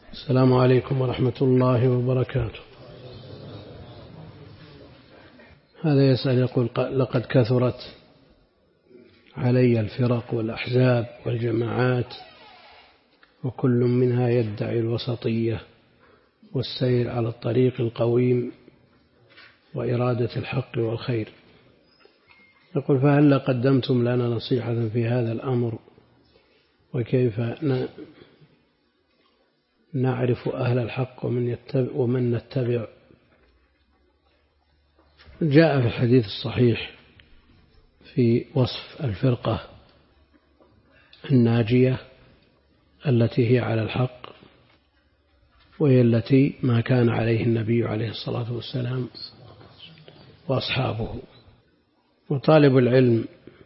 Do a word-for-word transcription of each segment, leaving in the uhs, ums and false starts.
السلام عليكم ورحمة الله وبركاته. هذا يسأل يقول: لقد كثرت علي الفرق والأحزاب والجماعات، وكل منها يدعي الوسطية والسير على الطريق القويم وإرادة الحق والخير. يقول: فهل قدمتم لنا نصيحة في هذا الأمر، وكيف نعرف أهل الحق ومن, يتبع ومن نتبع؟ جاء في الحديث الصحيح في وصف الفرقة الناجية التي هي على الحق، وهي التي ما كان عليه النبي عليه الصلاة والسلام وأصحابه. وطالب العلم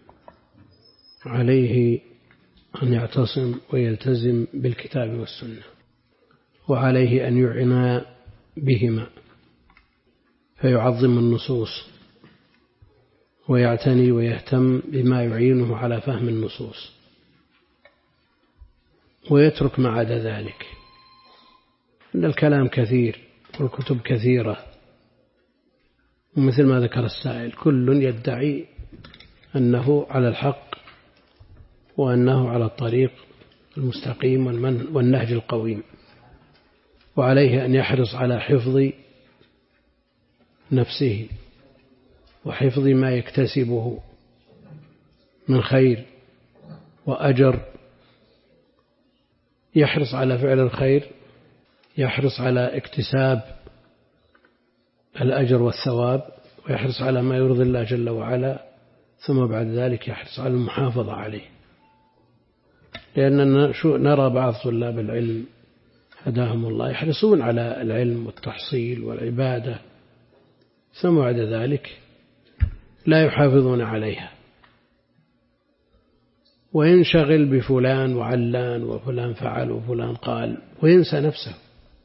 عليه أن يعتصم ويلتزم بالكتاب والسنة، وعليه أن يعنى بهما فيعظم النصوص ويعتني ويهتم بما يعينه على فهم النصوص، ويترك ما عدا ذلك. إن الكلام كثير والكتب كثيرة، ومثل ما ذكر السائل كل يدعي أنه على الحق وأنه على الطريق المستقيم والنهج القويم، وعليه أن يحرص على حفظ نفسه وحفظ ما يكتسبه من خير وأجر. يحرص على فعل الخير، يحرص على اكتساب الأجر والثواب، ويحرص على ما يرضي الله جل وعلا، ثم بعد ذلك يحرص على المحافظة عليه. لأننا نرى بعض طلاب العلم هداهم الله يحرصون على العلم والتحصيل والعبادة، ثم بعد ذلك لا يحافظون عليها، وينشغل بفلان وعلان وفلان فعل وفلان قال، وينسى نفسه.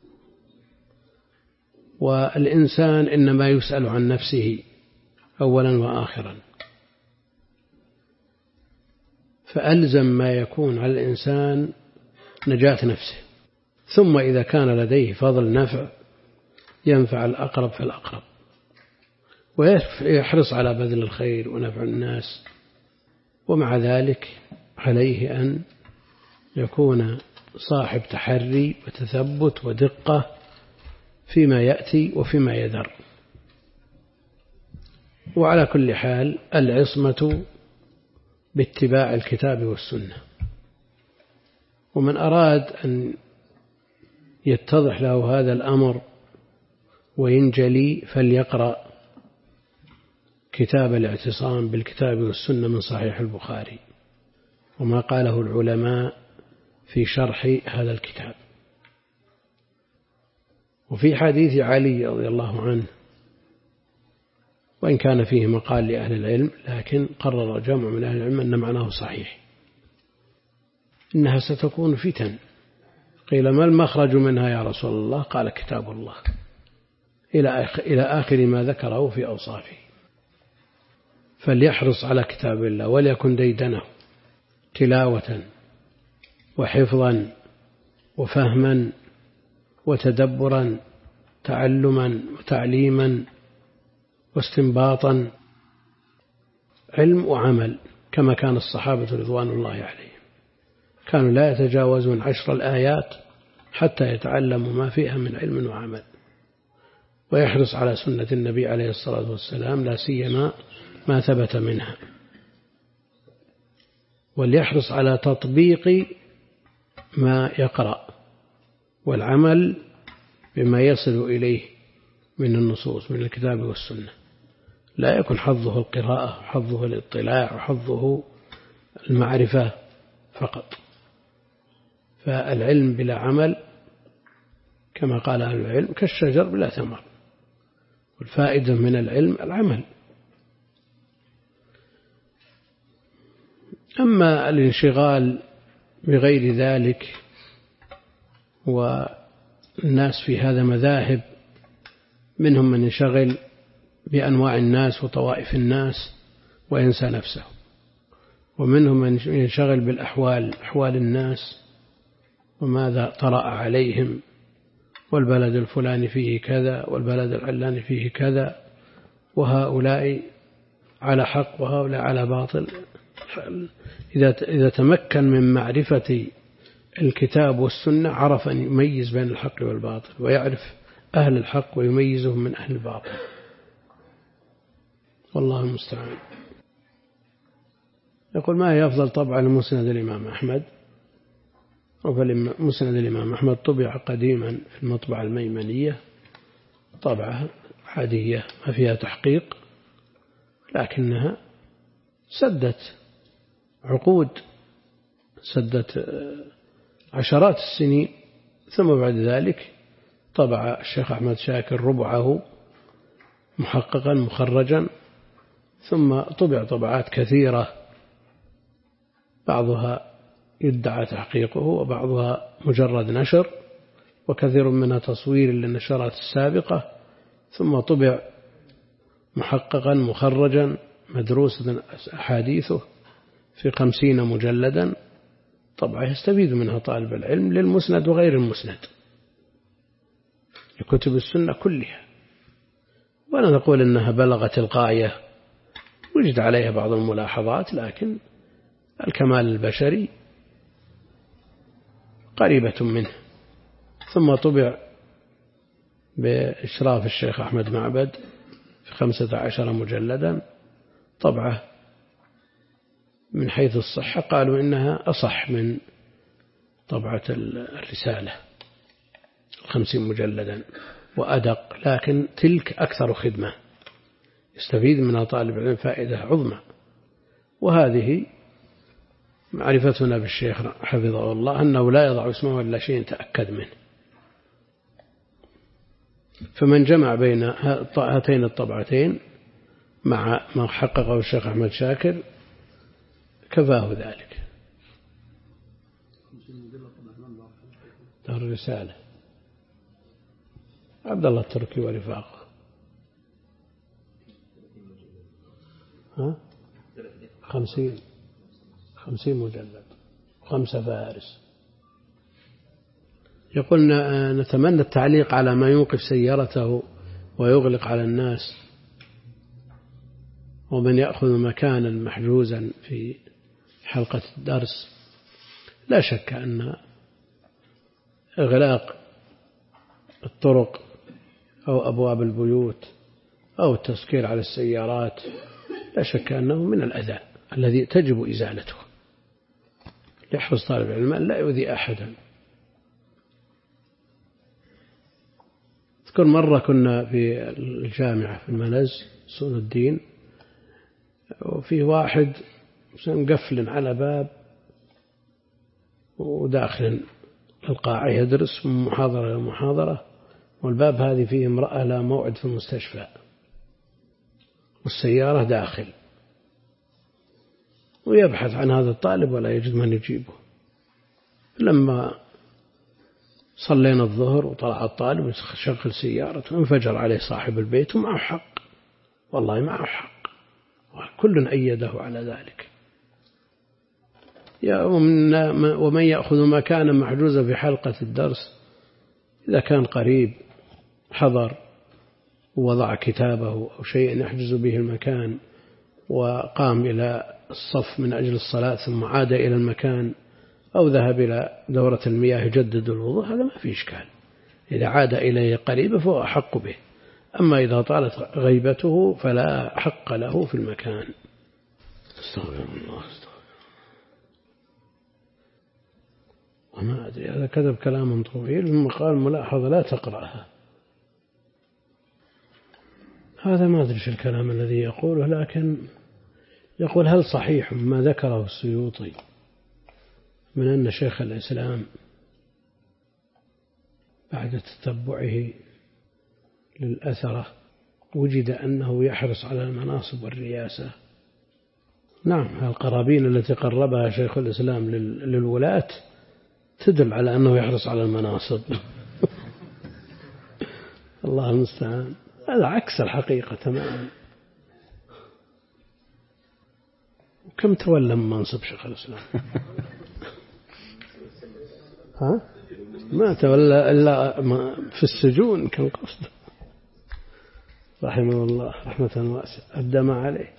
والإنسان إنما يسأل عن نفسه أولا وآخرا، فألزم ما يكون على الإنسان نجاة نفسه، ثم إذا كان لديه فضل نفع ينفع الأقرب فالأقرب، ويحرص على بذل الخير ونفع الناس. ومع ذلك عليه أن يكون صاحب تحري وتثبت ودقة فيما يأتي وفيما يذر. وعلى كل حال العصمة باتباع الكتاب والسنة. ومن أراد أن يتضح له هذا الأمر وينجلي فليقرأ كتاب الاعتصام بالكتاب والسنة من صحيح البخاري، وما قاله العلماء في شرح هذا الكتاب. وفي حديث علي رضي الله عنه، وإن كان فيه مقال لأهل العلم، لكن قرر جمع من أهل العلم أن معناه صحيح: إنها ستكون فتن. قيل: ما المخرج منها يا رسول الله؟ قال: كتاب الله، إلى آخر ما ذكره في أوصافه. فليحرص على كتاب الله، وليكن ديدنه تلاوة وحفظا وفهما وتدبرا، تعلما وتعليما واستنباطا، علم وعمل، كما كان الصحابة رضوان الله عليهم كانوا لا يتجاوزون عشر الآيات حتى يتعلموا ما فيها من علم وعمل. ويحرص على سنة النبي عليه الصلاة والسلام، لا سيما ما ثبت منها. وليحرص على تطبيق ما يقرأ والعمل بما يصل إليه من النصوص من الكتاب والسنة. لا يكون حظه القراءة، حظه الاطلاع، وحظه المعرفة فقط. فالعلم بلا عمل كما قال أهل العلم كالشجر بلا ثمر، والفائدة من العلم العمل. أما الانشغال بغير ذلك، والناس في هذا مذاهب، منهم من ينشغل بأنواع الناس وطوائف الناس وينسى نفسه، ومنهم من ينشغل بالأحوال، أحوال الناس وماذا طرأ عليهم والبلد الفلاني فيه كذا والبلد العلاني فيه كذا، وهؤلاء على حق وهؤلاء على باطل. إذا إذا تمكن من معرفة الكتاب والسنة عرف أن يميز بين الحق والباطل، ويعرف أهل الحق ويميزهم من أهل الباطل. والله المستعان. يقول: ما هي أفضل طبعة لمسند الإمام أحمد؟ مسند الإمام أحمد طبع قديما في المطبعة الميمنية، طبعة عادية ما فيها تحقيق، لكنها سدت عقود، سدت عشرات السنين. ثم بعد ذلك طبع الشيخ أحمد شاكر ربعه محققا مخرجا، ثم طبع طبعات كثيرة بعضها يدعى تحقيقه وبعضها مجرد نشر، وكثير منها تصوير للنشرات السابقة. ثم طبع محققا مخرجا مدروسة أحاديثه في خمسين مجلدا، طبعا يستفيد منها طالب العلم للمسند وغير المسند، لكتب السنة كلها. ولا نقول أنها بلغت الغاية، وجد عليها بعض الملاحظات، لكن الكمال البشري قريبة منه. ثم طبع بإشراف الشيخ أحمد معبد في خمسة عشر مجلدا، طبعة من حيث الصحة قالوا إنها أصح من طبعة الرسالة خمسين مجلدا وأدق، لكن تلك أكثر خدمة، يستفيد منها طالب العلم فائدة عظمى. وهذه معرفتنا بالشيخ حفظه الله أنه لا يضع اسمه إلا شيء تأكد منه. فمن جمع بين هاتين الطبعتين مع ما حققه الشيخ أحمد شاكر كفاه ذلك. دار الرسالة عبد الله التركي ورفاقه. ها؟ خمسين خمسين مجلد، خمسة فارس. يقول: نتمنى التعليق على ما يوقف سيارته ويغلق على الناس، ومن يأخذ مكانا محجوزا في حلقة الدرس. لا شك أن إغلاق الطرق أو أبواب البيوت أو التسكير على السيارات لا شك أنه من الأذى الذي تجب إزالته. يحرص طالب العلم أن لا يؤذي أحدا. أذكر مرة كنا في الجامعة في المنز سون الدين، وفيه واحد مقفل على باب وداخل القاعة يدرس من محاضرة إلى محاضرة، والباب هذه فيه امرأة لا موعد في المستشفى والسيارة داخل، ويبحث عن هذا الطالب ولا يجد من يجيبه. لما صلينا الظهر وطلع الطالب وشغل سيارته انفجر عليه صاحب البيت، ومعه حق، والله معه حق، كل أيده على ذلك. ومن يأخذ مكانا محجوزا في حلقة الدرس، إذا كان قريب حضر ووضع كتابه أو شيء يحجز به المكان وقام إلى الصف من أجل الصلاة ثم عاد إلى المكان، أو ذهب إلى دورة المياه يجدد الوضوء، هذا ما في إشكال. إذا عاد إليه قريبا فهو أحق به. أما إذا طالت غيبته فلا حق له في المكان. استغفر الله استغفر. وما أدري هذا كتب كلاما طويل ثم قال ملاحظة لا تقرأها. هذا ما أدري في الكلام الذي يقوله، لكن يقول: هل صحيح ما ذكره السيوطي من أن شيخ الإسلام بعد تتبعه للأثرة وجد أنه يحرص على المناصب والرياسة؟ نعم، القرابين التي قربها شيخ الإسلام للولاة تدل على أنه يحرص على المناصب. الله المستعان، هذا عكس الحقيقة تماما. كم تولى من منصب شيخ الإسلام؟ ها؟ مات ولا إلا في السجون كان قصد رحمه الله رحمة واسعة أبدى ما عليه.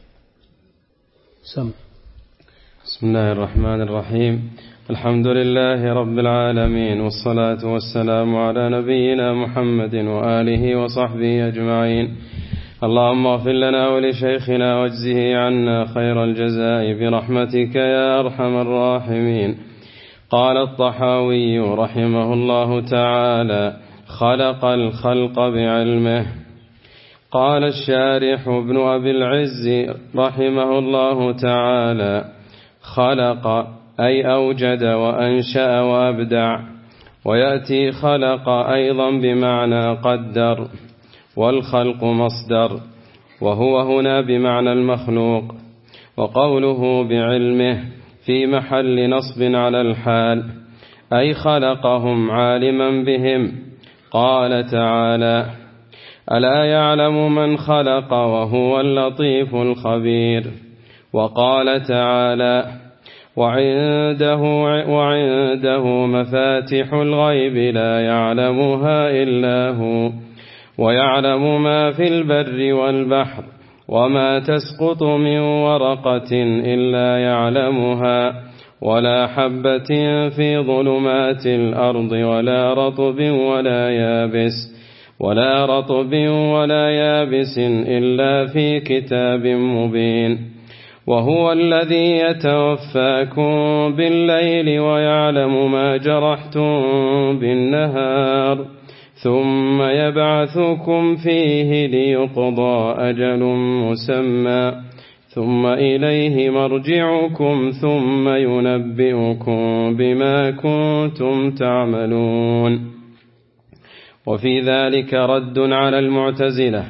سم. بسم الله الرحمن الرحيم. الحمد لله رب العالمين، والصلاة والسلام على نبينا محمد وآله وصحبه أجمعين. اللهم اغفر لنا ولشيخنا واجزه عنا خير الجزاء برحمتك يا أرحم الراحمين. قال الطحاوي رحمه الله تعالى: خلق الخلق بعلمه. قال الشارح ابن أبي العز رحمه الله تعالى: خلق أي أوجد وأنشأ وأبدع، ويأتي خلق أيضا بمعنى قدر، والخلق مصدر، وهو هنا بمعنى المخلوق. وقوله بعلمه في محل نصب على الحال، أي خلقهم عالما بهم. قال تعالى: ألا يعلم من خلق وهو اللطيف الخبير. وقال تعالى: وعنده, وعنده مفاتح الغيب لا يعلمها إلا هو، ويعلم ما في البر والبحر، وما تسقط من ورقة إلا يعلمها، ولا حبة في ظلمات الأرض ولا رطب ولا يابس ولا رطب ولا يابس إلا في كتاب مبين. وهو الذي يتوفاكم بالليل ويعلم ما جرحتم بالنهار، ثم يبعثكم فيه ليقضى أجل مسمى، ثم إليه مرجعكم ثم ينبئكم بما كنتم تعملون. وفي ذلك رد على المعتزلة.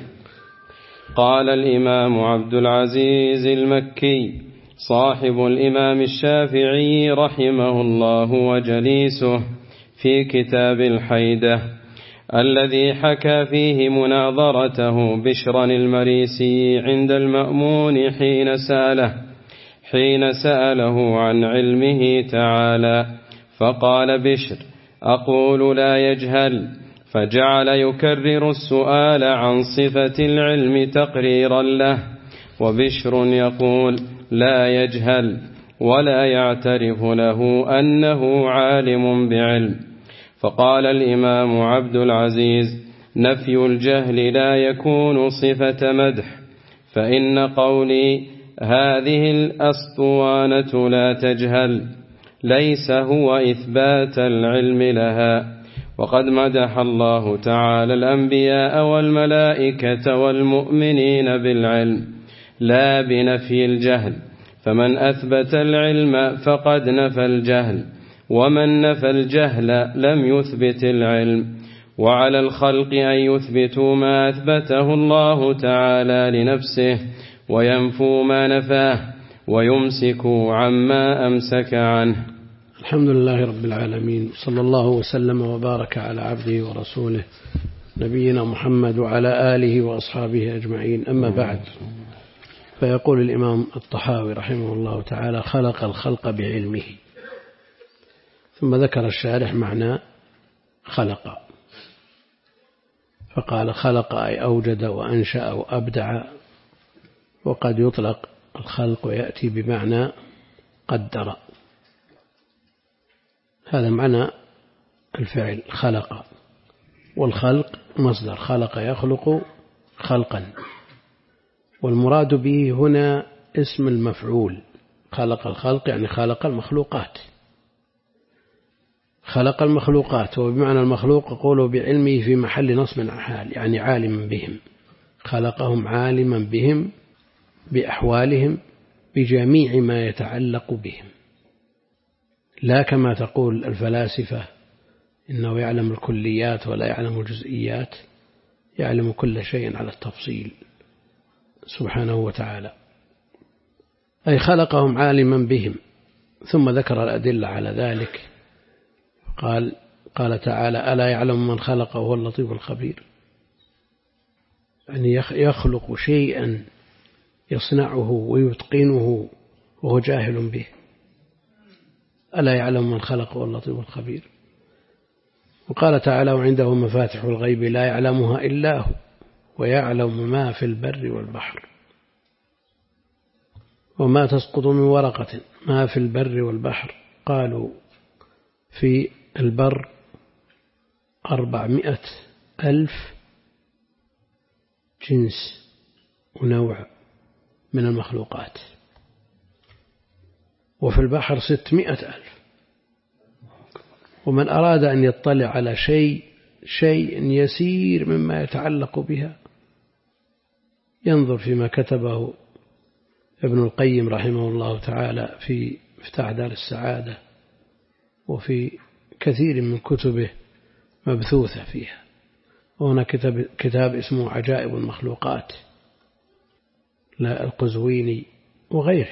قال الإمام عبد العزيز المكي صاحب الإمام الشافعي رحمه الله وجليسه في كتاب الحيدة، الذي حكى فيه مناظرته بشرا المريسي عند المأمون حين سأله حين سأله عن علمه تعالى، فقال بشر: أقول لا يجهل، فجعل يكرر السؤال عن صفة العلم تقريرا له، وبشر يقول لا يجهل ولا يعترف له أنه عالم بعلم. فقال الإمام عبد العزيز: نفي الجهل لا يكون صفة مدح، فإن قولي هذه الأسطوانة لا تجهل ليس هو إثبات العلم لها. وقد مدح الله تعالى الأنبياء والملائكة والمؤمنين بالعلم لا بنفي الجهل، فمن أثبت العلم فقد نفى الجهل، ومن نفى الجهل لم يثبت العلم. وعلى الخلق أن يثبتوا ما أثبته الله تعالى لنفسه، وينفوا ما نفاه، ويمسكوا عما أمسك عنه. الحمد لله رب العالمين، صلى الله وسلم وبارك على عبده ورسوله نبينا محمد وعلى آله وأصحابه أجمعين. أما بعد، فيقول الإمام الطحاوي رحمه الله تعالى: خلق الخلق بعلمه. ثم ذكر الشارح معنى خلق، فقال: خلق أي أوجد وأنشأ وأبدع. وقد يطلق الخلق ويأتي بمعنى قدر، هذا معنى الفعل خلق. والخلق مصدر خلق يخلق خلقا، والمراد به هنا اسم المفعول. خلق الخلق يعني خلق المخلوقات، خلق المخلوقات. وبمعنى المخلوق قوله بعلمه في محل نصب حال، يعني عالما بهم، خلقهم عالما بهم بأحوالهم بجميع ما يتعلق بهم، لا كما تقول الفلاسفة إنه يعلم الكليات ولا يعلم الجزئيات، يعلم كل شيء على التفصيل سبحانه وتعالى. أي خلقهم عالما بهم. ثم ذكر الأدلة على ذلك، قال قال تعالى: ألا يعلم من خلق وهو اللطيف الخبير. يعني يخلق شيئا يصنعه ويتقنه وهو جاهل به. ألا يعلم من خلق وهو اللطيف الخبير. وقال تعالى وعنده مفاتح الغيب لا يعلمها إلا هو ويعلم ما في البر والبحر وما تسقط من ورقة ما في البر والبحر. قالوا في البر أربعمائة ألف جنس ونوع من المخلوقات، وفي البحر ستمائة ألف. ومن أراد أن يطلع على شيء شيء يسير مما يتعلق بها ينظر فيما كتبه ابن القيم رحمه الله تعالى في مفتاح دار السعادة، وفي كثير من كتبه مبثوثة فيها. وهنا كتاب, كتاب اسمه عجائب المخلوقات لا القزويني وغيره.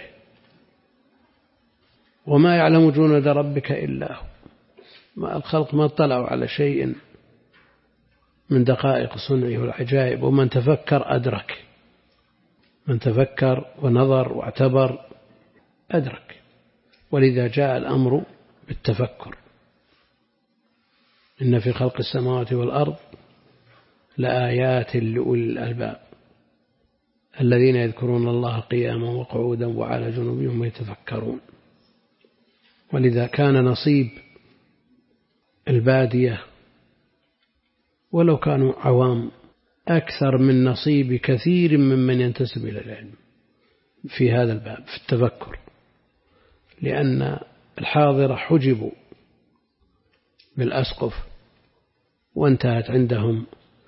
وما يعلم جنود ربك إلا هو. ما الخلق ما اطلعوا على شيء من دقائق صنعه والعجائب، ومن تفكر أدرك، من تفكر ونظر واعتبر أدرك. ولذا جاء الأمر بالتفكر. إن في خلق السماوات والأرض لآيات لأولي الألباب الذين يذكرون الله قياما وقعودا وعلى جنوبهم ويتفكرون. ولذا كان نصيب البادية ولو كانوا عوام أكثر من نصيب كثير ممن ينتسب إلى العلم في هذا الباب في التفكر، لأن الحاضرة حجبوا بالأسقف وانتهت عندهم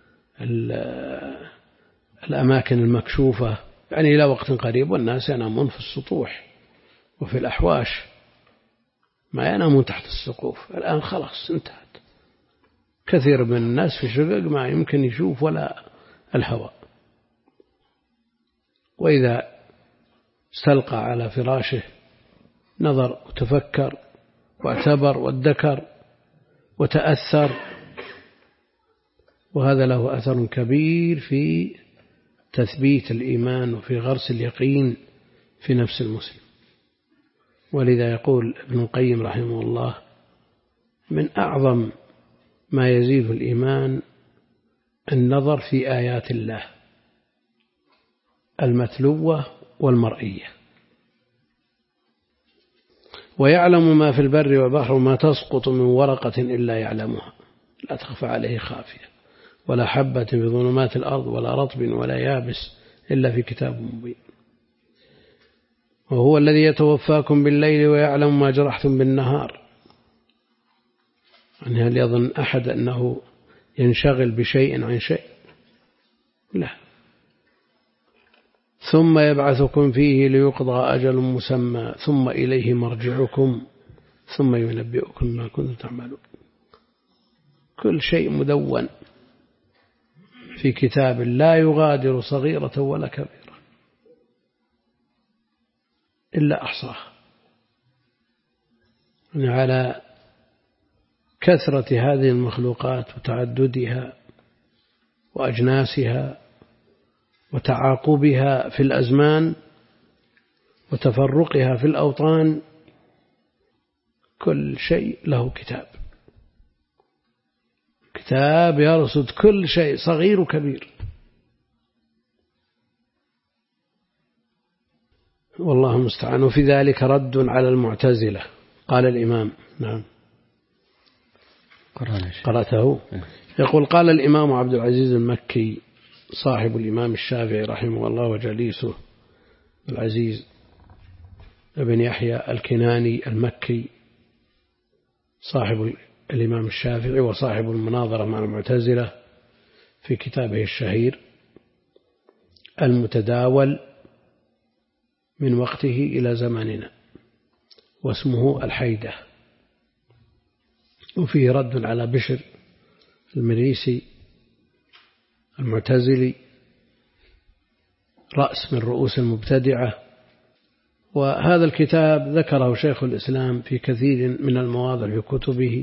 الأماكن المكشوفة، يعني إلى وقت قريب والناس ينامون في السطوح وفي الأحواش، ما ينامون تحت السقوف. الآن خلاص انتهت. كثير من الناس في شقق ما يمكن يشوف ولا الهواء، وإذا استلقى على فراشه نظر وتفكر واعتبر وادكر وتأثر، وهذا له أثر كبير في تثبيت الإيمان وفي غرس اليقين في نفس المسلم. ولذا يقول ابن القيم رحمه الله من أعظم ما يزيد الإيمان النظر في آيات الله المتلوة والمرئية. ويعلم ما في البر والبحر وما تسقط من ورقة إلا يعلمها لا تخفى عليه خافية ولا حبة في ظلمات الأرض ولا رطب ولا يابس إلا في كتاب مبين. وهو الذي يتوفاكم بالليل ويعلم ما جرحتم بالنهار. يعني هل يظن أحد أنه ينشغل بشيء عن شيء؟ لا. ثم يبعثكم فيه ليقضى أجل مسمى ثم إليه مرجعكم ثم ينبئكم ما كنتم تعملون. كل شيء مدون في كتاب لا يغادر صغيرة ولا كبيرة إلا أحصاها. يعني على كثرة هذه المخلوقات وتعددها وأجناسها وتعاقبها في الأزمان وتفرقها في الأوطان كل شيء له كتاب، كتاب يرصد كل شيء صغير وكبير. والله المستعان. وفي ذلك رد على المعتزلة. قال الإمام نعم قرأته. يقول قال الإمام عبد العزيز المكي صاحب الإمام الشافعي رحمه الله وجليسه العزيز ابن يحيى الكناني المكي صاحب الإمام الشافعي وصاحب المناظرة مع المعتزلة في كتابه الشهير المتداول من وقته إلى زماننا واسمه الحيدة، وفيه رد على بشر المريسي المعتزلي رأس من رؤوس المبتدعة. وهذا الكتاب ذكره شيخ الإسلام في كثير من المواضع في كتبه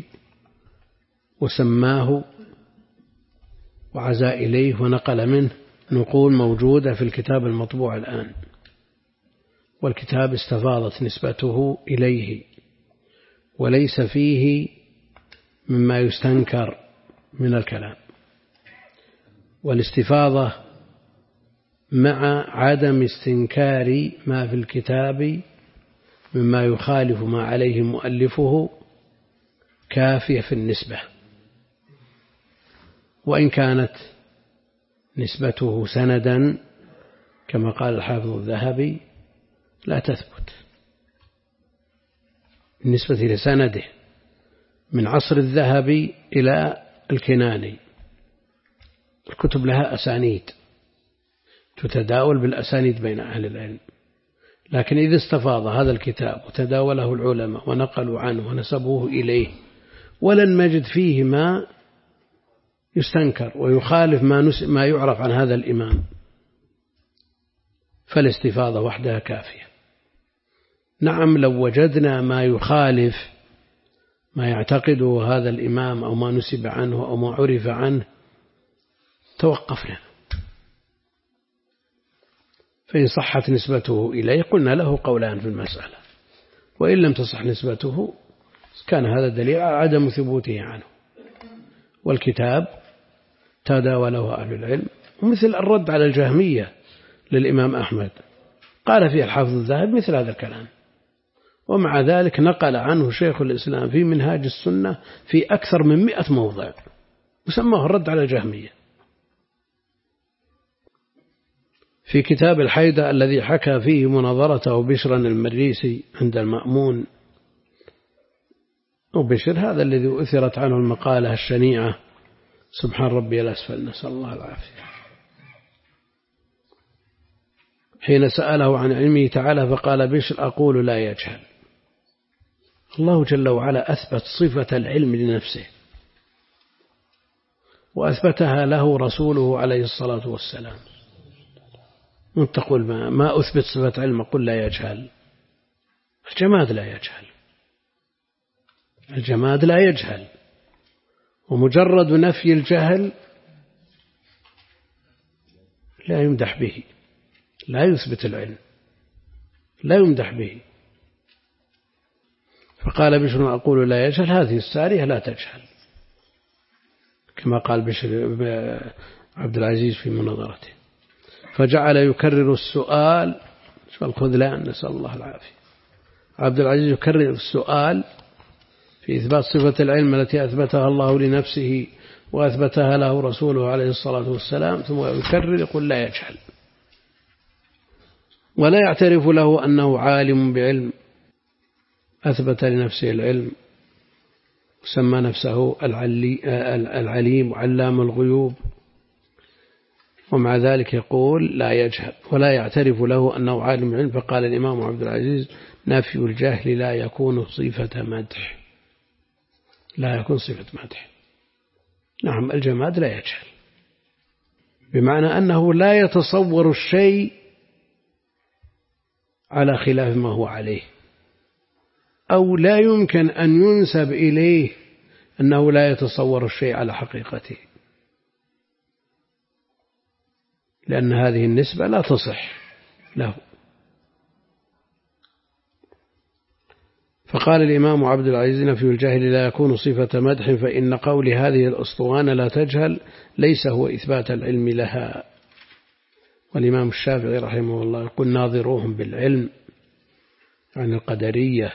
وسماه وعزى إليه ونقل منه نقول موجودة في الكتاب المطبوع الآن، والكتاب استفاضت نسبته إليه وليس فيه مما يستنكر من الكلام، والاستفاضة مع عدم استنكار ما في الكتاب مما يخالف ما عليه مؤلفه كافية في النسبة، وإن كانت نسبته سندا كما قال الحافظ الذهبي لا تثبت بالنسبة لسنده من عصر الذهبي إلى الكناني. الكتب لها أسانيد تتداول بالأسانيد بين أهل العلم، لكن إذا استفاض هذا الكتاب وتداوله العلماء ونقلوا عنه ونسبوه إليه ولن نجد فيه ما يستنكر ويخالف ما, ما يعرف عن هذا الإمام، فالاستفاضة وحدها كافية. نعم لو وجدنا ما يخالف ما يعتقده هذا الإمام أو ما نسب عنه أو ما عرف عنه توقفنا، فإن صحت نسبته إليه قلنا له قولان في المسألة، وإن لم تصح نسبته كان هذا دليل على عدم ثبوته عنه. والكتاب تداوله أهل العلم، ومثل الرد على الجهمية للإمام أحمد قال فيه الحافظ الذهبي مثل هذا الكلام، ومع ذلك نقل عنه شيخ الإسلام في منهاج السنة في أكثر من مئة موضع وسماه الرد على الجهمية. في كتاب الحيدة الذي حكى فيه مناظرته بشرا المريسي عند المأمون، وبشر هذا الذي أثرت عنه المقالة الشنيعة سبحان ربي الأسفل نسأل الله العافية، حين سأله عن علمه تعالى فقال بشر أقول لا يجهل. الله جل وعلا أثبت صفة العلم لنفسه وأثبتها له رسوله عليه الصلاة والسلام. وانت تقول ما, ما أثبت صفة علم قل لا يجهل. الجماد لا يجهل، الجماد لا يجهل، ومجرد نفي الجهل لا يمدح به، لا يثبت العلم، لا يمدح به. فقال بشر أقول لا يجهل، هذه السارية لا تجهل كما قال بشر عبد العزيز في مناظرته، فجعل يكرر السؤال. شو الخذلان نسأل الله العافية. عبد العزيز يكرر السؤال في إثبات صفة العلم التي أثبتها الله لنفسه وأثبتها له رسوله عليه الصلاة والسلام، ثم يكرر يقول لا يجهل ولا يعترف له أنه عالم بعلم أثبت لنفسه العلم وسمى نفسه العليم وعلام الغيوب، ومع ذلك يقول لا يجهل ولا يعترف له أنه عالم علم. فقال الإمام عبد العزيز نفي الجهل لا يكون صفة مدح، لا يكون صفة مدح. نعم الجماد لا يجهل بمعنى أنه لا يتصور الشيء على خلاف ما هو عليه، أو لا يمكن أن ينسب إليه أنه لا يتصور الشيء على حقيقته، لأن هذه النسبة لا تصح له. فقال الإمام عبد العزيز نفي الجهل لا يكون صفة مدح، فإن قول هذه الأسطوانة لا تجهل ليس هو إثبات العلم لها. والإمام الشافعي رحمه الله يقول ناظروهم بالعلم عن القدرية،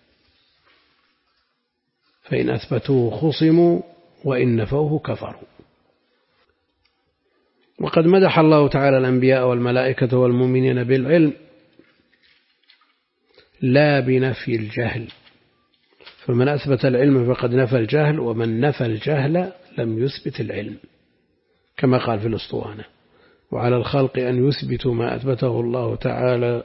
فإن أثبتوه خصموا وإن نفوه كفروا. وقد مدح الله تعالى الأنبياء والملائكة والمؤمنين بالعلم لا بنفي الجهل، فمن أثبت العلم فقد نفى الجهل، ومن نفى الجهل لم يثبت العلم، كما قال في الأسطوانة وعلى الخلق أن يثبتوا ما أثبته الله تعالى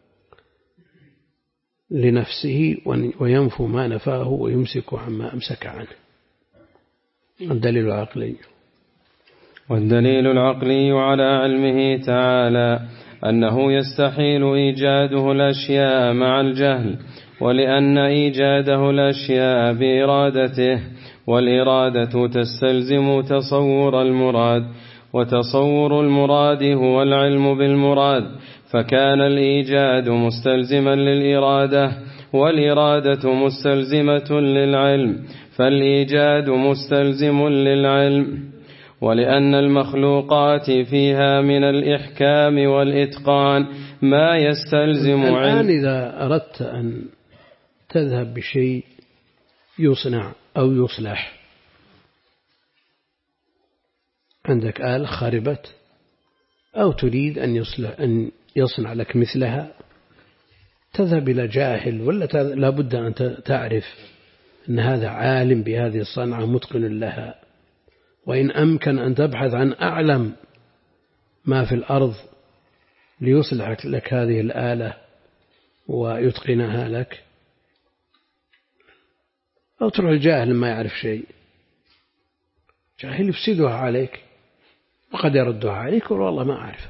لنفسه وينفوا ما نفاه ويمسك عما أمسك عنه. الدليل العقلي والدليل العقلي على علمه تعالى أنه يستحيل إيجاده الأشياء مع الجهل، ولأن إيجاده الأشياء بإرادته، والإرادة تستلزم تصور المراد، وتصور المراد هو العلم بالمراد، فكان الإيجاد مستلزما للإرادة والإرادة مستلزمة للعلم، فالإيجاد مستلزم للعلم، ولأن المخلوقات فيها من الإحكام والإتقان ما يستلزم علم. الآن إذا أردت أن تذهب بشيء يصنع أو يصلح، عندك آلة خربت أو تريد أن يصلح أن يصنع لك مثلها، تذهب إلى جاهل ولا لابد أن تعرف أن هذا عالم بهذه الصنعة متقن لها، وإن أمكن أن تبحث عن أعلم ما في الأرض ليصلح لك هذه الآلة ويتقنها لك، أو تروح الجاهل ما يعرف شيء، جاهل يفسدها عليك وقد يردها عليك والله ما أعرفها.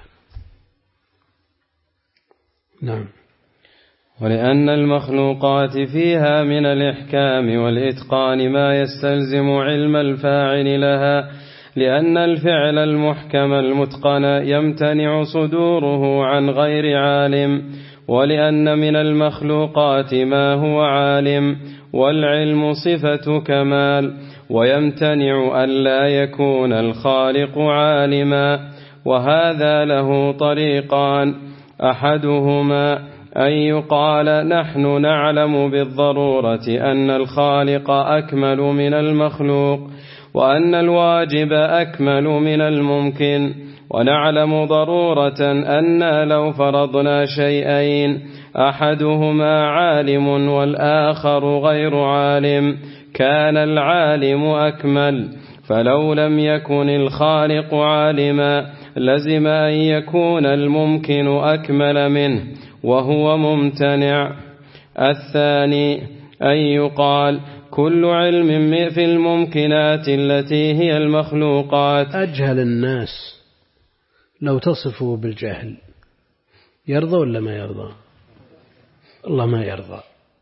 نعم. ولأن المخلوقات فيها من الإحكام والإتقان ما يستلزم علم الفاعل لها، لأن الفعل المحكم المتقن يمتنع صدوره عن غير عالم، ولأن من المخلوقات ما هو عالم، والعلم صفة كمال، ويمتنع أن لا يكون الخالق عالما. وهذا له طريقان: أحدهما أن يقال نحن نعلم بالضرورة أن الخالق أكمل من المخلوق، وأن الواجب أكمل من الممكن، ونعلم ضرورة أن لو فرضنا شيئين أحدهما عالم والآخر غير عالم كان العالم أكمل، فلو لم يكن الخالق عالما لزم أن يكون الممكن أكمل منه وهو ممتنع. الثاني أن يقال كل علم في الممكنات التي هي المخلوقات. أجهل الناس لو تصفه بالجهل يرضى ولا ما يرضى؟ الله ما يرضى.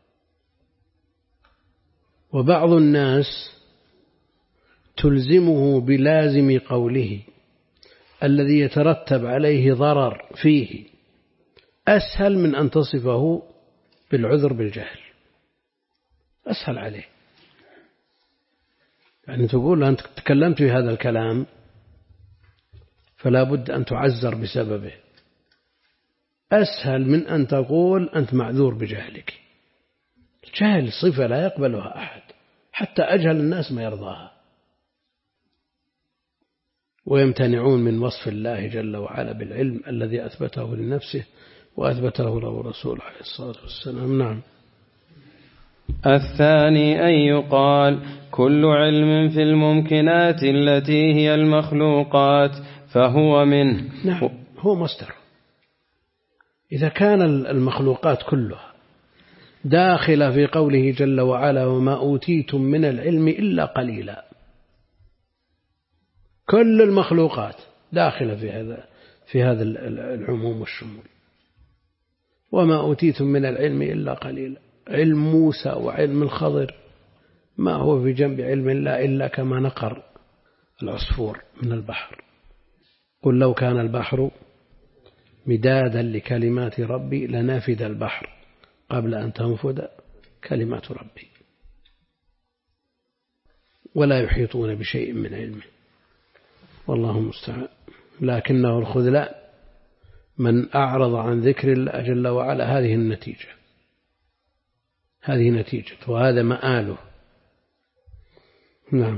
وبعض الناس تلزمه بلازم قوله الذي يترتب عليه ضرر فيه أسهل من أن تصفه بالعذر بالجهل، أسهل عليه. يعني تقول أنت تكلمت في هذا الكلام فلا بد أن تعذر بسببه، أسهل من أن تقول أنت معذور بجهلك. الجهل صفة لا يقبلها أحد، حتى أجهل الناس ما يرضاها، ويمتنعون من وصف الله جل وعلا بالعلم الذي أثبته لنفسه وأثبته له رسوله عليه الصلاة والسلام. نعم. الثاني أن يقال كل علم في الممكنات التي هي المخلوقات فهو منه. نعم، هو مصدر. إذا كان المخلوقات كلها داخلة في قوله جل وعلا وما أوتيتم من العلم إلا قليلا، كل المخلوقات داخلة في هذا في هذا العموم والشمول، وما أوتيتم من العلم إلا قليلا. علم موسى وعلم الخضر ما هو في جنب علم الله إلا كما نقر العصفور من البحر. قل لو كان البحر مدادا لكلمات ربي لنفد البحر قبل أن تنفد كلمات ربي، ولا يحيطون بشيء من علمه والله المستعان. لكنه الخذلان من أعرض عن ذكر الله جل وعلا. هذه النتيجة، هذه نتيجة وهذا مآله. نعم.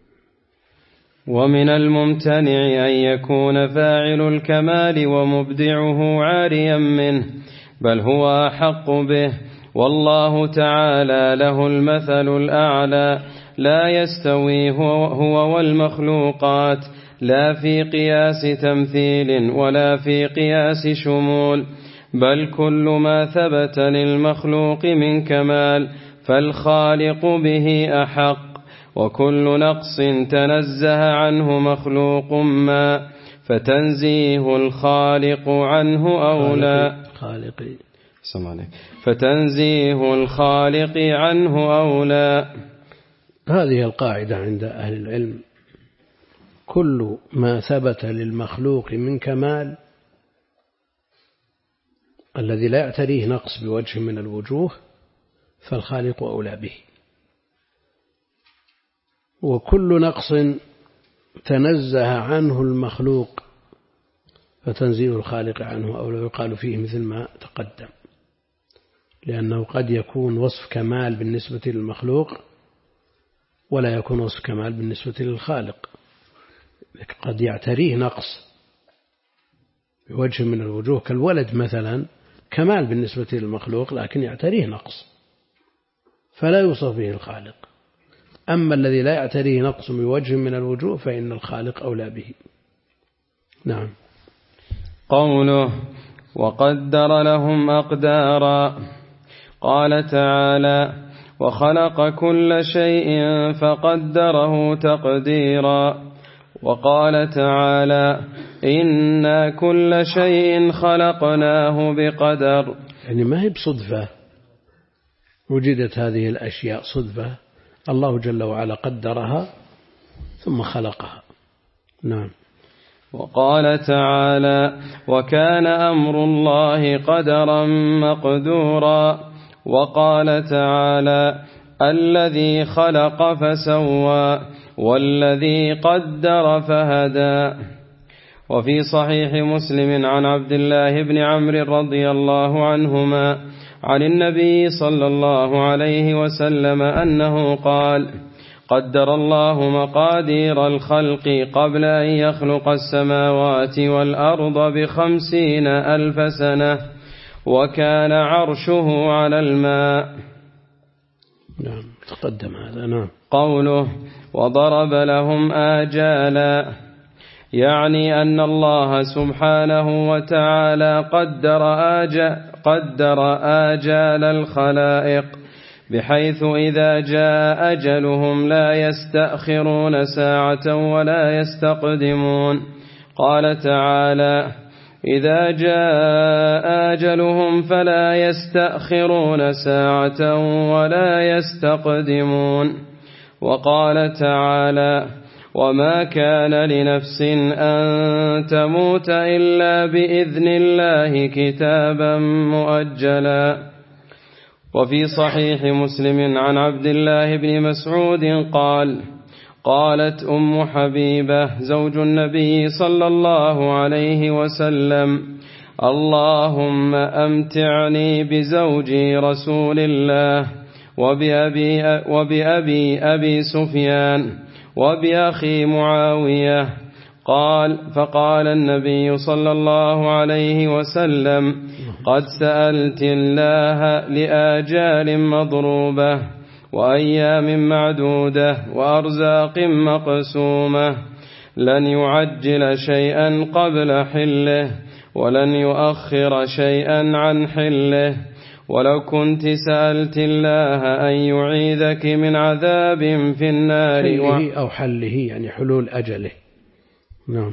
ومن الممتنع أن يكون فاعل الكمال ومبدعه عاريا منه، بل هو أحق به، والله تعالى له المثل الأعلى، لا يستوي هو والمخلوقات، لا في قياس تمثيل ولا في قياس شمول، بل كل ما ثبت للمخلوق من كمال فالخالق به أحق، وكل نقص تنزه عنه مخلوق ما فتنزيه الخالق عنه أولى. خالقي. فتنزيه الخالق عنه أولى. هذه القاعدة عند أهل العلم: كل ما ثبت للمخلوق من كمال الذي لا يعتريه نقص بوجه من الوجوه فالخالق أولى به. وكل نقص تنزه عنه المخلوق فتنزيه الخالق عنه أو لا يقال فيه مثل ما تقدم، لأنه قد يكون وصف كمال بالنسبة للمخلوق ولا يكون وصف كمال بالنسبة للخالق، قد يعتريه نقص بوجه من الوجوه، كالولد مثلا كمال بالنسبة للمخلوق لكن يعتريه نقص فلا يوصف به الخالق. أما الذي لا يعتريه نقص بوجه من الوجوه فإن الخالق أولى به. نعم. قوله وقدر لهم أقدارا. قال تعالى وخلق كل شيء فقدره تقديرا. وقال تعالى إنا كل شيء خلقناه بقدر. يعني ما هي بصدفة وجدت هذه الأشياء صدفة، الله جل وعلا قدرها ثم خلقها. نعم. وقال تعالى وكان أمر الله قدرا مقدورا. وقال تعالى الذي خلق فسوى والذي قدر فهدى. وفي صحيح مسلم عن عبد الله بن عمرو رضي الله عنهما عن النبي صلى الله عليه وسلم أنه قال قدر الله مقادير الخلق قبل أن يخلق السماوات والأرض بخمسين ألف سنة وكان عرشه على الماء. نعم تقدم هذا. نعم. قوله وضرب لهم آجالا، يعني أن الله سبحانه وتعالى قدر آجال, قدر آجال الخلائق بحيث إذا جاء أجلهم لا يستأخرون ساعة ولا يستقدمون. قال تعالى إذا جاء أجلهم فلا يستأخرون ساعة ولا يستقدمون. وقال تعالى وما كان لنفس أن تموت إلا بإذن الله كتابا مؤجلا. وفي صحيح مسلم عن عبد الله بن مسعود قال قالت أم حبيبة زوج النبي صلى الله عليه وسلم اللهم أمتعني بزوجي رسول الله وبأبي, وبأبي أبي سفيان وبأخي معاوية. قال فقال النبي صلى الله عليه وسلم قد سألت الله لآجال مضروبة وأيام معدودة وأرزاق مقسومة لن يعجل شيئا قبل حله ولن يؤخر شيئا عن حله. ولو كنت سألت الله أن يعيذك من عذاب في النار حله أو حله يعني حلول أجله. نعم.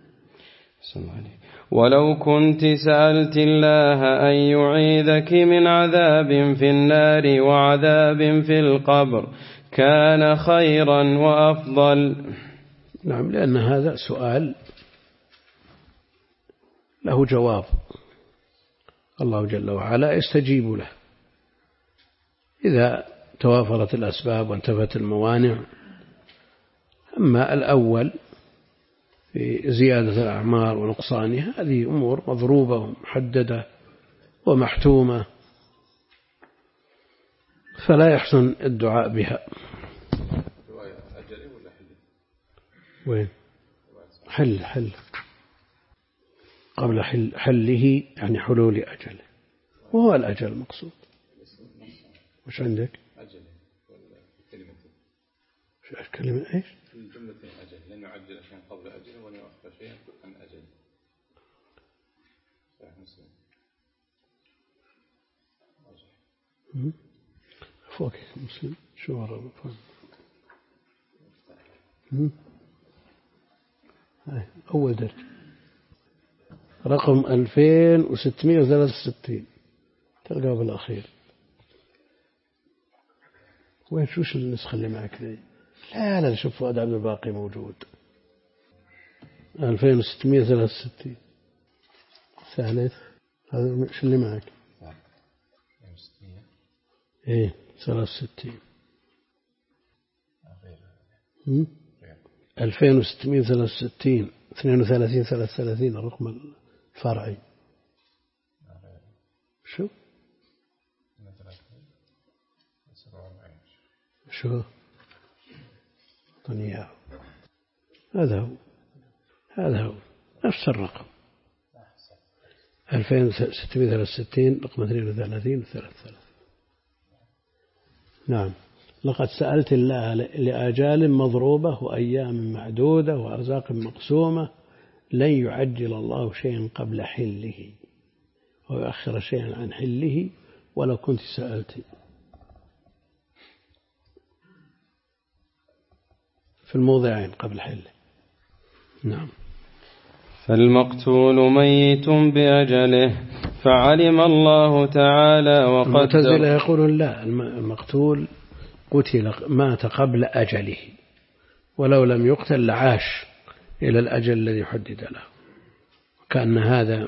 ولو كنت سألت الله أن يعيذك من عذاب في النار وعذاب في القبر كان خيرا وأفضل. نعم لأن هذا سؤال له جواب، الله جل وعلا يستجيب له إذا توافرت الأسباب وانتفت الموانع. أما الأول في زيادة الأعمار ونقصانها هذه أمور مضروبة ومحددة ومحتومة فلا يحسن الدعاء بها. وين حل حل قبل حل حله يعني حلول أجله وهو الأجل المقصود. وش عندك؟ أجله كلمة كلمة إيش؟ الجملة أجل لن يعجل شيئا قبل أجله ولن يؤخر شيئا عن أجله. صحيح مسلم. فوق مسلم شو ورا فوق. هاي أول درجة رقم ألفين وستمائة وثلاثة وستين تلقاه بالأخير. وين شوش النسخة اللي معك ذي؟ لا لا شوف فؤاد عبد الباقي موجود. ألفين وستمائة وثلاثة وستين ثالث هذا شو اللي معك؟ إيه ثلاثة وستين. ألفين وستمائة وثلاثة وستين اثنين وثلاثين ثلاثة وثلاثين الرقم الفرعي. شو شو طنيا هذا هو هذا هو نفس الرقم ألفين وستمائة وثلاثة وستين رقم اثنين وثلاثين ثلاثة وثلاثين. نعم. لقد سألت الله لآجال مضروبة وأيام معدودة وأرزاق مقسومة لن يعجل الله شيئا قبل حله ويؤخر شيئا عن حله ولو كنت سألت. في الموضعين قبل حله. نعم. فالمقتول ميت بأجله فعلم الله تعالى وقدر. المعتزلة يقولون لا، المقتول قتل مات قبل أجله ولو لم يقتل لعاش إلى الأجل الذي حدد له، كأن هذا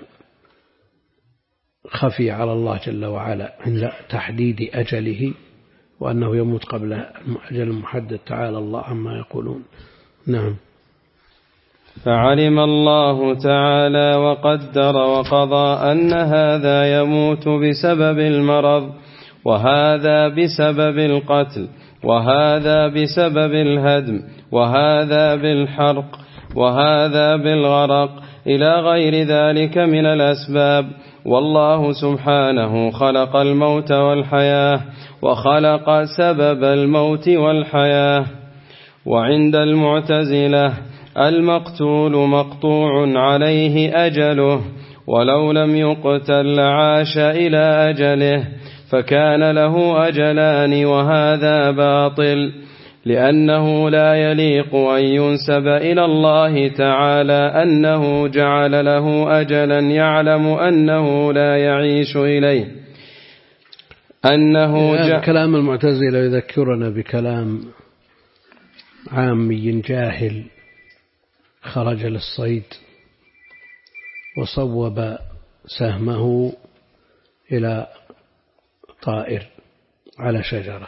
خفي على الله جل وعلا عند تحديد أجله وأنه يموت قبل أجل المحدد. تعالى الله عما يقولون. نعم. فعلم الله تعالى وقدر وقضى أن هذا يموت بسبب المرض وهذا بسبب القتل وهذا بسبب الهدم وهذا بالحرق وهذا بالغرق إلى غير ذلك من الأسباب. والله سبحانه خلق الموت والحياة وخلق سبب الموت والحياة. وعند المعتزلة المقتول مقطوع عليه أجله ولو لم يقتل عاش إلى أجله فكان له أجلان وهذا باطل لأنه لا يليق أن ينسب إلى الله تعالى أنه جعل له أجلا يعلم أنه لا يعيش إليه أنه جعل. كلام المعتزلة يذكرنا بكلام عامي جاهل خرج للصيد وصوب سهمه إلى طائر على شجرة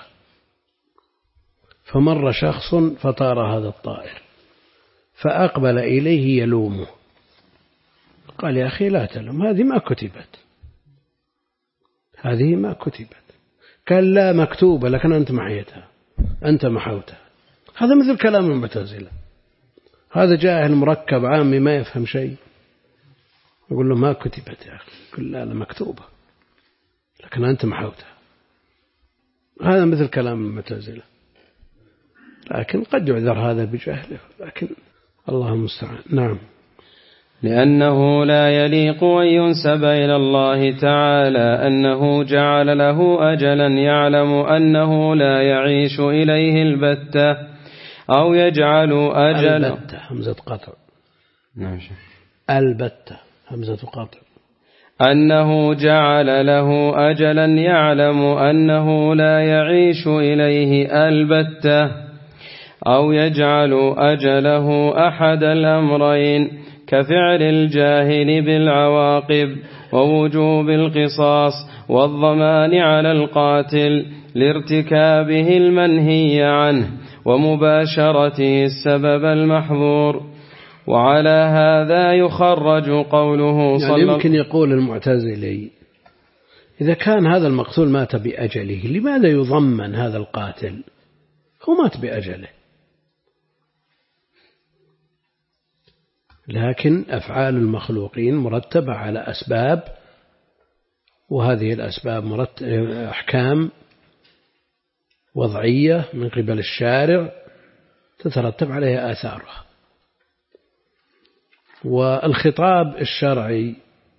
فمر شخص فطار هذا الطائر فأقبل إليه يلومه قال يا أخي لا تلوم، هذه ما كتبت، هذه ما كتبت. قال لا مكتوبة لكن أنت محيتها، أنت محوتها. هذا مثل كلام المعتزلة. هذا جاهل مركب عامي ما يفهم شيء يقول له ما كتبت يا أخي، قل لا لا مكتوبة لكن أنت محوتها. هذا مثل كلام المعتزلة، لكن قد يعذر هذا بجهله، لكن الله المستعان. نعم. لأنه لا يليق أن ينسب إلى الله تعالى أنه جعل له أجلا يعلم أنه لا يعيش إليه البتة أو يجعل أجلا البتة همزة قطع. نعم. البتة همزة قطع. أنه جعل له أجلا يعلم أنه لا يعيش إليه البتة أو يجعل أجله أحد الأمرين كفعل الجاهل بالعواقب ووجوب القصاص والضمان على القاتل لارتكابه المنهي عنه ومباشرته السبب المحظور. وعلى هذا يخرج قوله صلى يعني يمكن يقول المعتزلي إذا كان هذا المقتول مات بأجله لماذا يضمن هذا القاتل؟ هو مات بأجله، لكن أفعال المخلوقين مرتبة على أسباب، وهذه الأسباب مرتبة أحكام وضعية من قبل الشارع تترتب عليها آثارها. والخطاب الشرعي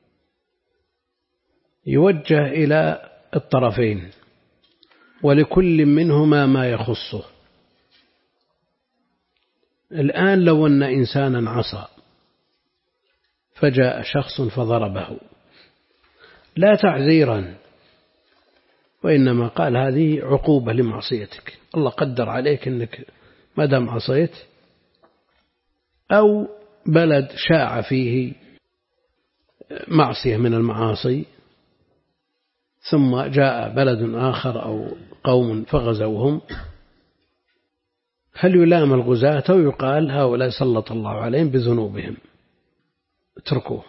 يوجه إلى الطرفين ولكل منهما ما يخصه. الآن لو أن إنسانا عصى فجاء شخص فضربه لا تعذيرا، وإنما قال هذه عقوبة لمعصيتك، الله قدر عليك أنك ما دام عصيت، أو بلد شاع فيه معصية من المعاصي ثم جاء بلد آخر أو قوم فغزوهم، هل يلام الغزاة أو يقال هؤلاء سلط الله عليهم بذنوبهم اتركوه؟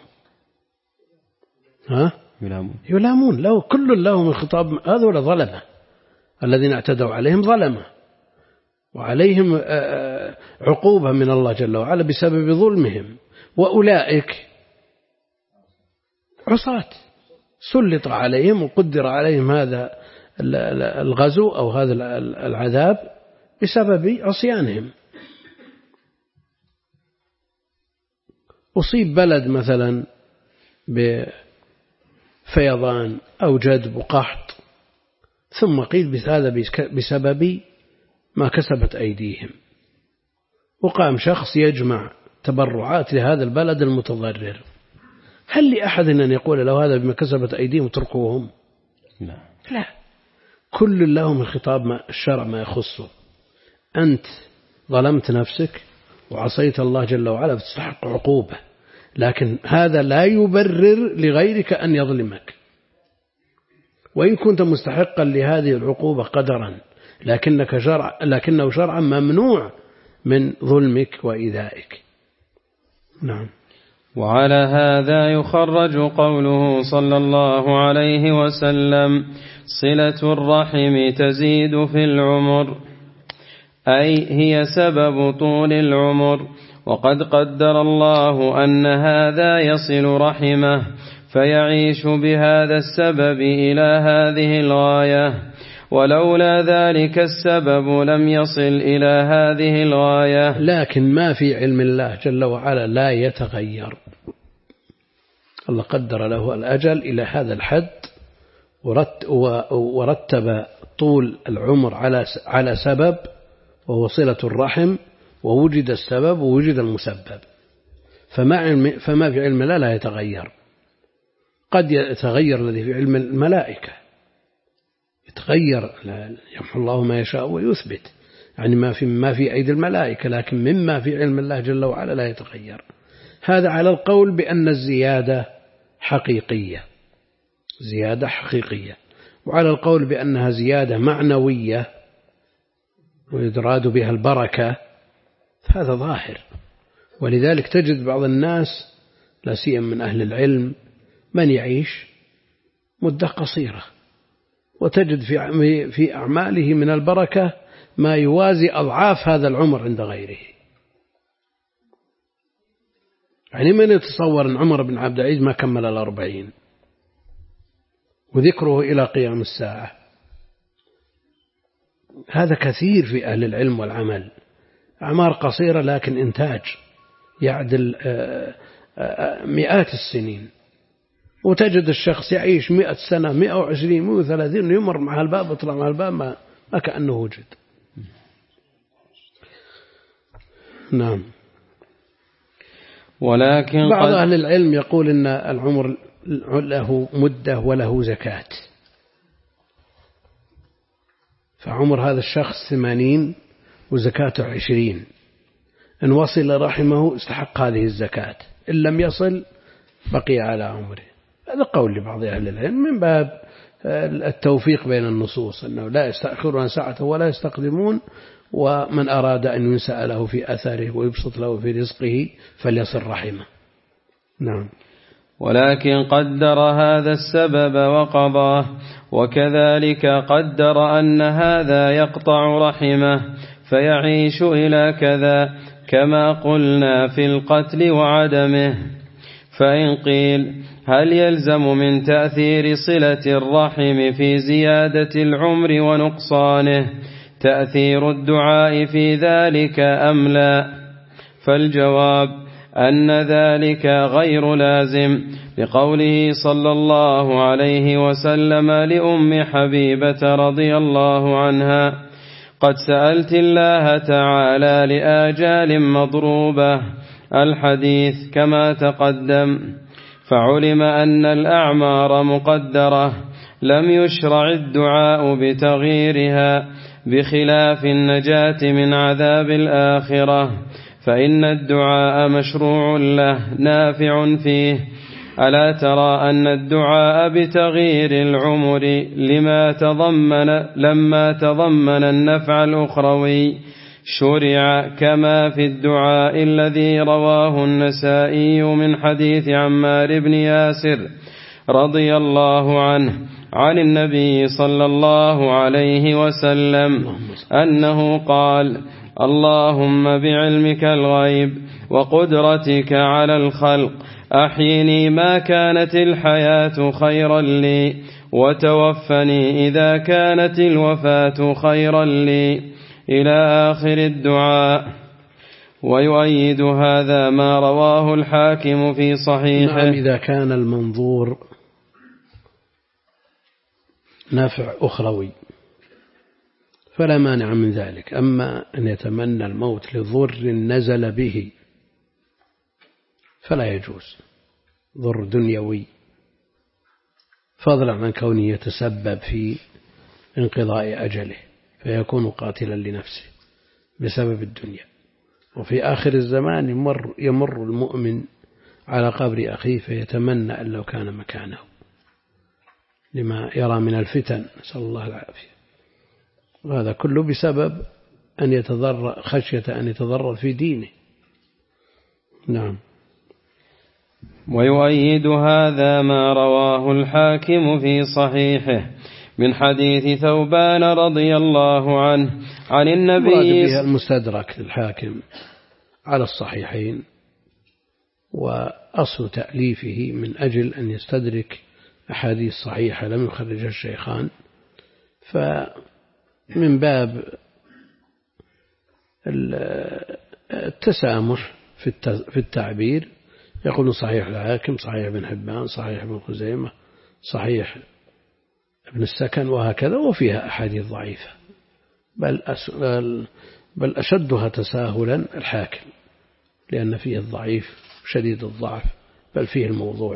ها؟ يلامون يلامون لو كل لهم الخطاب. هذول ظلمة الذين اعتدوا عليهم ظلمة، وعليهم عقوبة من الله جل وعلا بسبب ظلمهم، وأولئك عصاة سلط عليهم وقدر عليهم هذا الغزو أو هذا العذاب بسبب عصيانهم. أصيب بلد مثلا بفيضان أو جدب وقحط، ثم قيل هذا بسبب ما كسبت أيديهم، وقام شخص يجمع تبرعات لهذا البلد المتضرر. هل لأحد أن يقول له هذا بما كسبت أيديهم اتركوهم؟ لا لا، كل لهم الخطاب ما الشرع ما يخصه. أنت ظلمت نفسك وعصيت الله جل وعلا فتستحق عقوبة، لكن هذا لا يبرر لغيرك أن يظلمك، وإن كنت مستحقا لهذه العقوبة قدرا، لكنك شرع لكنه شرعا ممنوع من ظلمك وإيذائك. نعم. وعلى هذا يخرج قوله صلى الله عليه وسلم: صلة الرحم تزيد في العمر، أي هي سبب طول العمر، وقد قدر الله أن هذا يصل رحمه فيعيش بهذا السبب إلى هذه الغاية، ولولا ذلك السبب لم يصل إلى هذه الغاية. لكن ما في علم الله جل وعلا لا يتغير. الله قدر له الأجل إلى هذا الحد، ورتب طول العمر على على سبب وهو صلة الرحم، ووجد السبب ووجد المسبب، فما فما في علم الله لا يتغير. قد يتغير الذي في علم الملائكة، يتغير، يمحو الله ما يشاء ويثبت، يعني ما في ما في أيدي الملائكة، لكن مما في علم الله جل وعلا لا يتغير. هذا على القول بأن الزيادة حقيقية، زيادة حقيقية، وعلى القول بأنها زيادة معنوية ويراد بها البركة، هذا ظاهر. ولذلك تجد بعض الناس لا سيما من أهل العلم من يعيش مدة قصيرة، وتجد في في أعماله من البركة ما يوازي أضعاف هذا العمر عند غيره. يعني من يتصور أن عمر بن عبد العزيز ما كمل الأربعين وذكره إلى قيام الساعة؟ هذا كثير في أهل العلم والعمل، أعمار قصيرة لكن إنتاج يعدل مئات السنين. وتجد الشخص يعيش مئة سنة، مئة وعشرين، مئة وثلاثين، يمر مع الباب ويطلع مع الباب ما, ما كأنه وجد. نعم. ولكن بعض أهل العلم يقول إن العمر له مدة وله زكاة، فعمر هذا الشخص ثمانين وزكاته عشرين، إن وصل رحمه استحق هذه الزكاة، إن لم يصل بقي على عمره. هذا قول لبعض أهل العلم من باب التوفيق بين النصوص، أنه لا يستأخرون ساعته ولا يستقدمون، ومن أراد أن ينسأ له في أثره ويبسط له في رزقه فليصل رحمه. نعم. ولكن قدر هذا السبب وقضاه، وكذلك قدر أن هذا يقطع رحمه فيعيش إلى كذا، كما قلنا في القتل وعدمه. فإن قيل: هل يلزم من تأثير صلة الرحم في زيادة العمر ونقصانه تأثير الدعاء في ذلك أم لا؟ فالجواب أن ذلك غير لازم، لقوله صلى الله عليه وسلم لأم حبيبة رضي الله عنها: قد سألت الله تعالى لآجال مضروبة، الحديث كما تقدم. فعلم أن الأعمار مقدرة، لم يشرع الدعاء بتغييرها، بخلاف النجاة من عذاب الآخرة، فإن الدعاء مشروع له نافع فيه. ألا ترى أن الدعاء بتغيير العمر لما تضمن لما تضمن النفع الأخروي شرع كما في الدعاء الذي رواه النسائي من حديث عمار بن ياسر رضي الله عنه عن النبي صلى الله عليه وسلم أنه قال: اللهم بعلمك الغيب وقدرتك على الخلق أحيني ما كانت الحياة خيرا لي، وتوفني إذا كانت الوفاة خيرا لي، إلى آخر الدعاء. ويؤيد هذا ما رواه الحاكم في صحيحه. نعم، إذا كان المنظور نافع أخروي فلا مانع من ذلك. أما أن يتمنى الموت لضر نزل به فلا يجوز، ضر دنيوي، فضلا عن كونه يتسبب في انقضاء أجله فيكون قاتلا لنفسه بسبب الدنيا. وفي آخر الزمان يمر, يمر المؤمن على قبر أخيه فيتمنى أن لو كان مكانه لما يرى من الفتن، نسأل الله العافية. وهذا كله بسبب أن يتضرر، خشية أن يتضرر في دينه. نعم. ويؤيد هذا ما رواه الحاكم في صحيحه من حديث ثوبان رضي الله عنه عن النبي. بها المستدرك للحاكم على الصحيحين، وأصل تأليفه من أجل أن يستدرك أحاديث صحيحة لم يخرجها الشيخان، فمن باب التسامح في التعبير يقول صحيح الحاكم، صحيح ابن حبان، صحيح ابن خزيمة، صحيح ابن السكن، وهكذا. وفيها أحاديث ضعيفة، بل بل أشدها تساهلا الحاكم، لأن فيه الضعيف شديد الضعف، بل فيه الموضوع.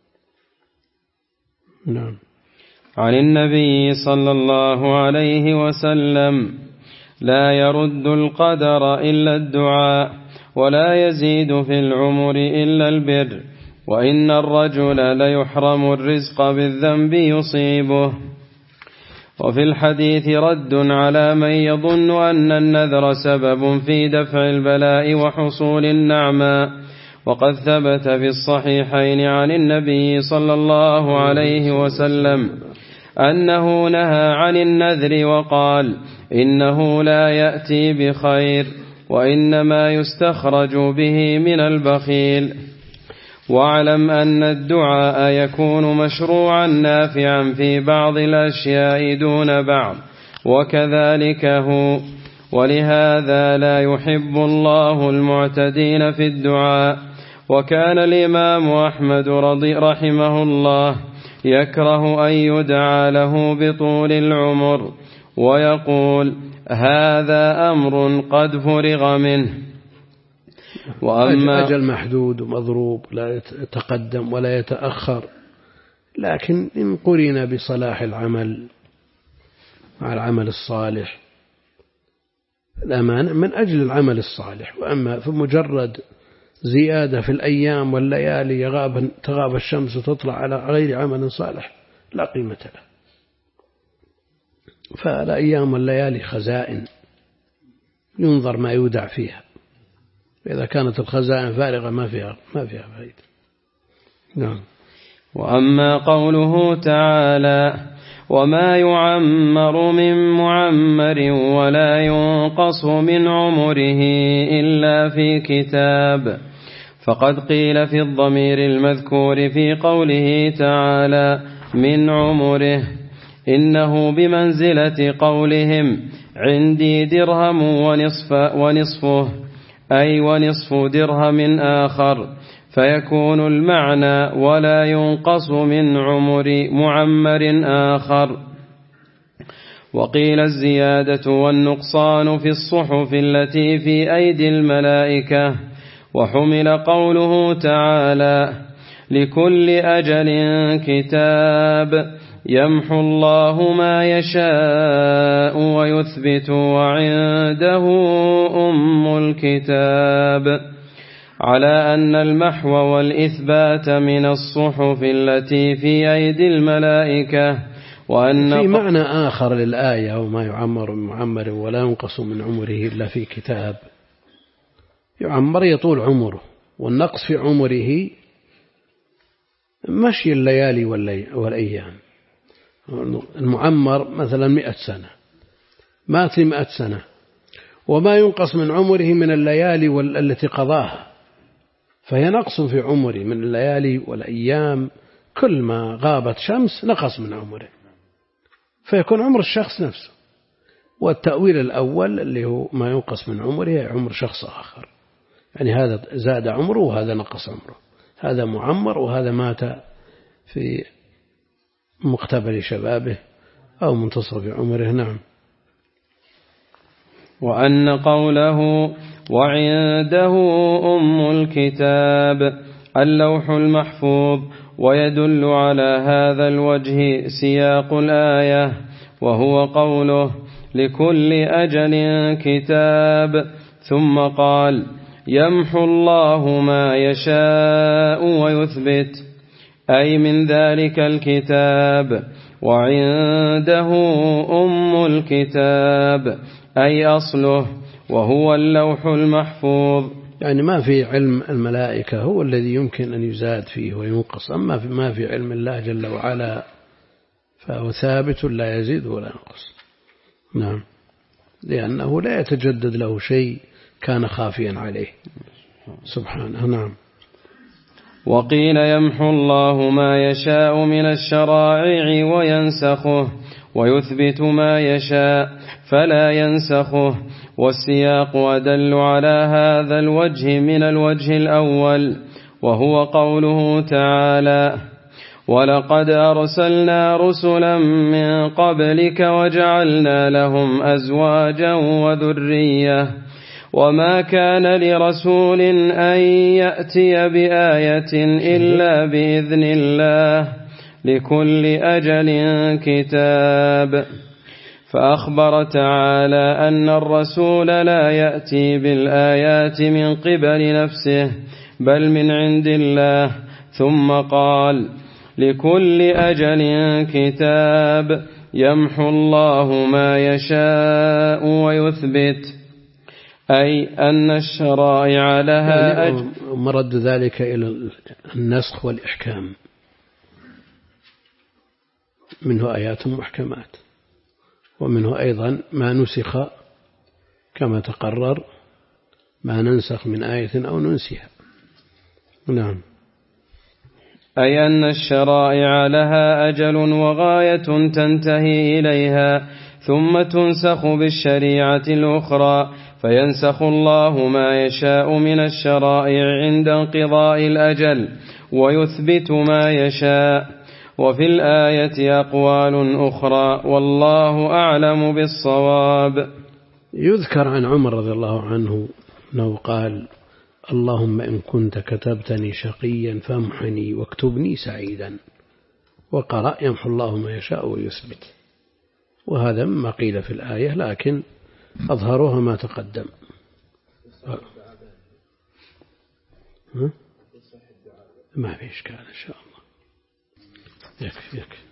نعم. عن النبي صلى الله عليه وسلم: لا يرد القدر إلا الدعاء، ولا يزيد في العمر إلا البر، وإن الرجل ليحرم الرزق بالذنب يصيبه. وفي الحديث رد على من يظن أن النذر سبب في دفع البلاء وحصول النعماء. وقد ثبت في الصحيحين عن النبي صلى الله عليه وسلم أنه نهى عن النذر وقال: إنه لا يأتي بخير، وإنما يستخرج به من البخيل. واعلم أن الدعاء يكون مشروعا نافعا في بعض الأشياء دون بعض، وكذلك هو. ولهذا لا يحب الله المعتدين في الدعاء. وكان الإمام أحمد رضي رحمه الله يكره أن يدعى له بطول العمر، ويقول: هذا أمر قد فرغ منه. وأما أجل محدود ومضروب لا يتقدم ولا يتأخر، لكن إن قرن بصلاح العمل مع العمل الصالح الأمان من أجل العمل الصالح. وأما في مجرد زيادة في الأيام والليالي يغاب تغاب الشمس وتطلع على غير عمل صالح لا قيمة له. فالأيام والليالي خزائن ينظر ما يودع فيها، إذا كانت الخزائن فارغة ما فيها ما فيها فائدة. نعم. وأما قوله تعالى: وما يعمر من معمر ولا ينقص من عمره إلا في كتاب، فقد قيل في الضمير المذكور في قوله تعالى من عمره إنه بمنزلة قولهم عندي درهم ونصف ونصفه، أي ونصف درهم آخر، فيكون المعنى ولا ينقص من عمر معمر آخر. وقيل الزيادة والنقصان في الصحف التي في أيدي الملائكة. وحمل قوله تعالى لكل أجل كتاب يمحو الله ما يشاء ويثبت وعنده أم الكتاب، على أن المحو والإثبات من الصحف التي في أيدي الملائكة، وأن في معنى آخر للآية وما يعمر من معمر ولا ينقص من عمره إلا في كتاب. يعمر يطول عمره، والنقص في عمره مشي الليالي والأيام. المعمر مثلا مئة سنة مات مئة سنة، وما ينقص من عمره من الليالي التي قضاها، فهي نقص في عمره من الليالي والأيام. كل ما غابت شمس نقص من عمره، فيكون عمر الشخص نفسه. والتأويل الأول اللي هو ما ينقص من عمره عمر شخص آخر، يعني هذا زاد عمره وهذا نقص عمره، هذا معمر وهذا مات في مقتبل شبابه أو منتصف عمره. نعم. وأن قوله وعنده أم الكتاب اللوح المحفوظ، ويدل على هذا الوجه سياق الآية، وهو قوله لكل أجل كتاب، ثم قال يمحو الله ما يشاء ويثبت، أي من ذلك الكتاب. وعنده أم الكتاب أي أصله، وهو اللوح المحفوظ. يعني ما في علم الملائكة هو الذي يمكن أن يزاد فيه وينقص، أما في ما في علم الله جل وعلا فهو ثابت لا يزيد ولا ينقص. نعم، لأنه لا يتجدد له شيء كان خافيا عليه سبحانه. نعم. وقيل يمحو الله ما يشاء من الشرائع وينسخه، ويثبت ما يشاء فلا ينسخه. والسياق أدل على هذا الوجه من الوجه الأول، وهو قوله تعالى ولقد أرسلنا رسلا من قبلك وجعلنا لهم أزواجا وذرية، وما كان لرسول أن يأتي بآية إلا بإذن الله، لكل أجل كتاب. فأخبر تعالى أن الرسول لا يأتي بالآيات من قبل نفسه بل من عند الله، ثم قال لكل أجل كتاب يمحو الله ما يشاء ويثبت، أي أن الشرائع لها أجل. مرد ذلك إلى النسخ والإحكام، منه آيات محكمات، ومنه أيضا ما نسخ كما تقرر، ما ننسخ من آية أو ننسها. نعم. أي أن الشرائع لها أجل وغاية تنتهي إليها، ثم تنسخ بالشريعة الأخرى، فينسخ الله ما يشاء من الشرائع عند انقضاء الأجل ويثبت ما يشاء. وفي الآية أقوال أخرى والله أعلم بالصواب. يذكر عن عمر رضي الله عنه أنه قال اللهم إن كنت كتبتني شقيا فامحني واكتبني سعيدا، وقرأ يمحو الله ما يشاء ويثبت. وهذا مما قيل في الآية، لكن أظهرها ما تقدم. ما في إشكال إن شاء الله. يكفي يكفي.